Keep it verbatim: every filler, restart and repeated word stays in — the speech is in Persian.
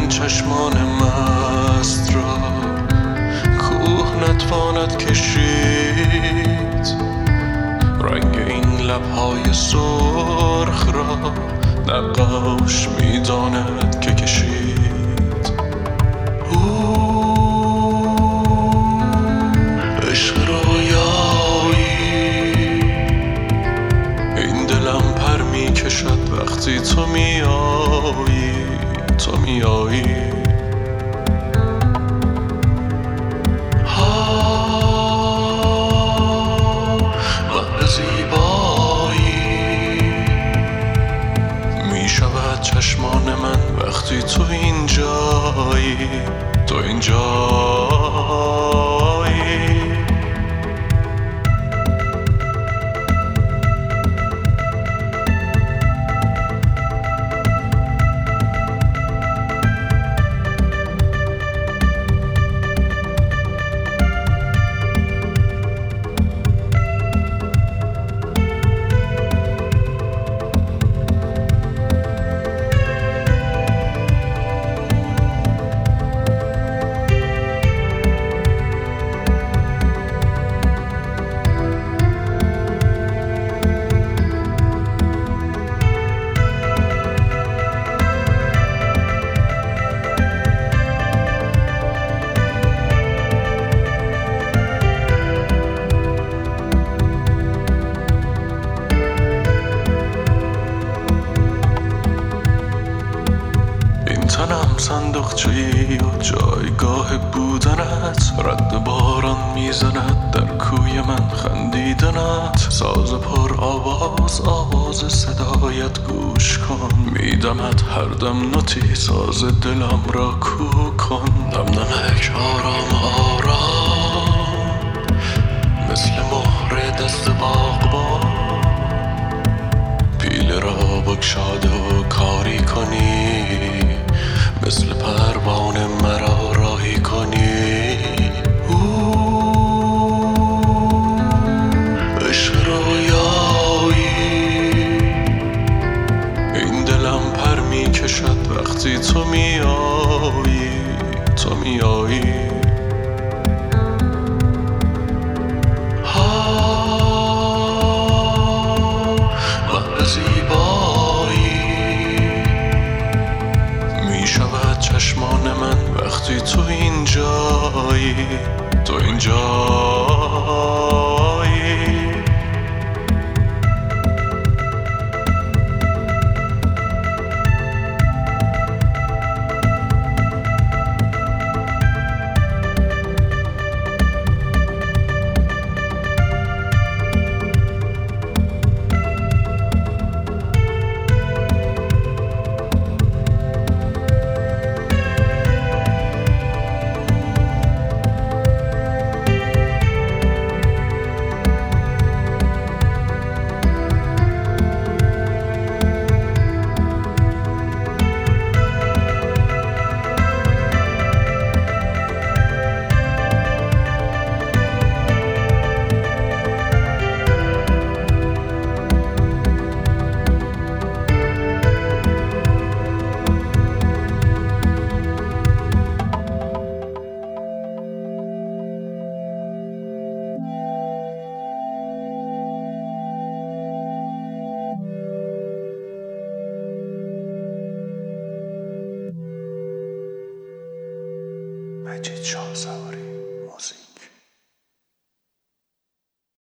این چشمان مست را کوه نتواند کشید، رنگ این لبهای سرخ را نقاش میداند که کشید. او عشق رویایی، این دلم پر میکشد وقتی تو میایی، تو میایی. چشمان من وقتی تو اینجایی، تو اینجایی. تنم صندوقچه‌ای و جایگاه بودنت، رد باران میزند در کوی من خندیدنت. ساز پر آواز آواز صدایت گوش کن، میدمد هر دم نوتی ساز دلم را کو کن. دم نمک آرام آرام مثل مهر دست باغبان، پیله را بگشاده و کاری کنی، مثل پروانه مرا راهی کنی. او عشق رویایی، این دلم پر میکشد وقتی تو میایی، تو میایی. چشمان من وقتی تو اینجایی، تو اینجایی. مجید شاه سواری.